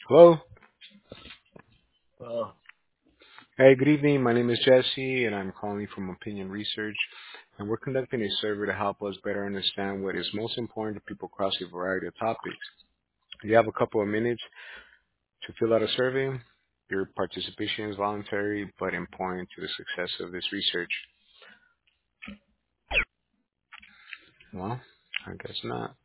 Hello. Well, Hey, good evening. My name is Jesse, and I'm calling from Opinion Research. And we're conducting a survey to help us better understand what is most important to people across a variety of topics. You have a couple of minutes to fill out a survey. Your participation is voluntary but important to the success of this research. Well, I guess not.